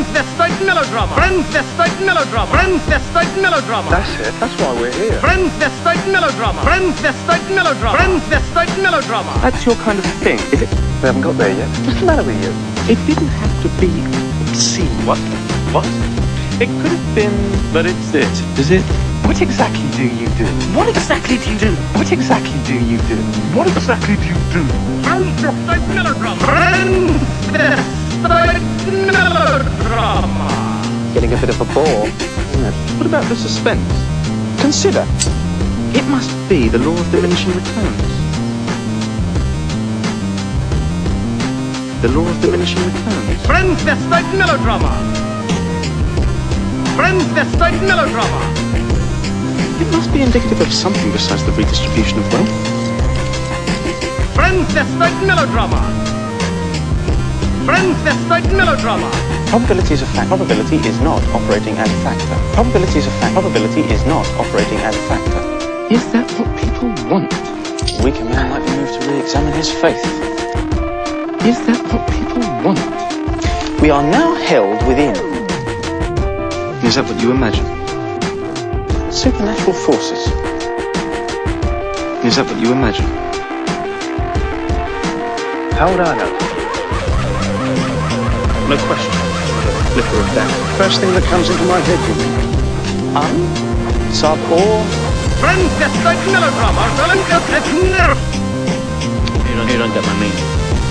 Transvestite melodrama. Transvestite melodrama. Transvestite melodrama. That's it. That's why we're here. Transvestite melodrama. Transvestite melodrama. Transvestite melodrama. That's your kind of thing, is it? We haven't got there yet. What's the matter with you? It didn't have to be obscene. What? What? It could have been, but it's it. Is it? What exactly do you do? What exactly do you do? What exactly do you do? What exactly do you do? Transvestite melodrama. Transvestite melodrama. Getting a bit of a bore. What about the suspense? Consider. It must be the law of diminishing returns. The law of diminishing returns. Transvestite melodrama. Transvestite melodrama. It must be indicative of something besides the redistribution of wealth. Transvestite melodrama. Transvestite melodrama. Probability is a fact. Probability is not operating as a factor. Probability is a fact. Probability is not operating as a factor. Is that what people want? A weaker man might be moved to re-examine his faith. Is that what people want? We are now held within Is that what you imagine? supernatural forces. Is that what you imagine? How would I know? No question. Flicker of doubt. First thing that comes into my head, you mean? Sub or Transvestite melodrama. You don't get my meaning.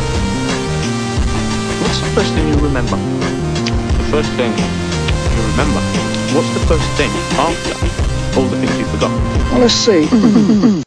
What's the first thing you remember? The first thing you remember? What's the first thing after all the things you forgot? Well, let's see.